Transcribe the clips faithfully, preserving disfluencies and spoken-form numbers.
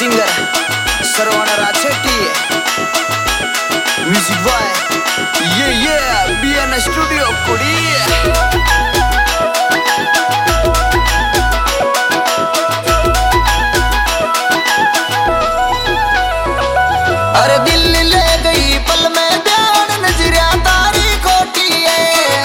Singer Shravan Rajshetty, music boy ये ये BN studio कुड़ी। अरे दिल ले गई पल में ध्यान नजरिया तारी खोटी है,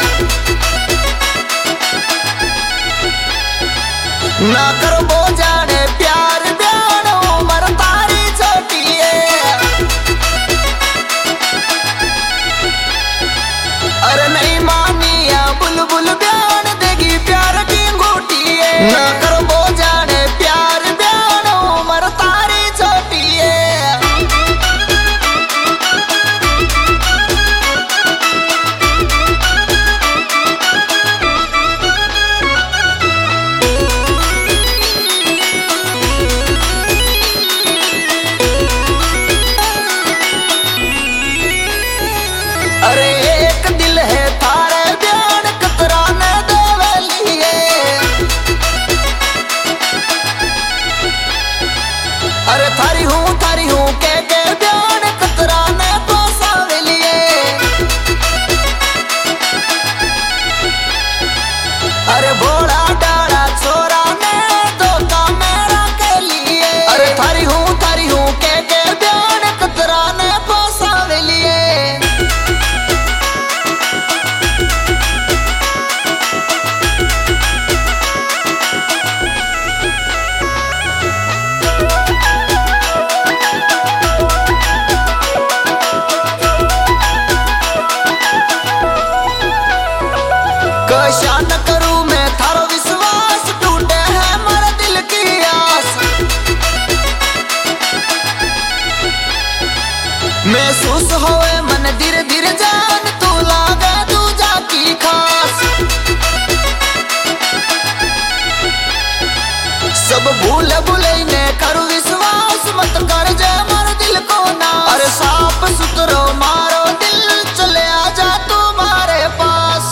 ना कर बो जाने प्यार ध्यान उम्र तारी छोटी है। अरे नहीं मानिया बुलबुल ध्यान देगी प्यार की अंगूठी है, ना कर बो जाने प्यार ध्यान उम्र तारी छोटी है। अरे एक दिल है थारे ध्यान कतराने देवली है, अरे थारी हूँ थारी हूँ के के ध्यान कतराने तो सावली है। अरे भोला डाला छोरा ने तो का मेरा के लिए, अरे थारी हूँ थारी हूँ के के ध्यान कतराने तो सावली है। कशा न करूं मैं थारो विश्वास, टूटे है मेरे दिल की आस। महसूस होए मन धीरे धीरे जान तू लागे दूजा की खास। सब भूल भूले ने करूं विश्वास, मत कर जे मारे दिल को ना। अरे साफ सुथरो मारो दिल चले आजा तुम्हारे पास।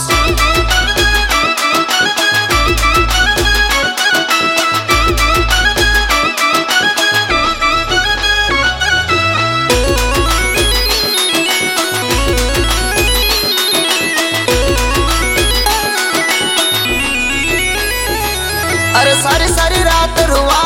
अरे सारी सारी रात रुआ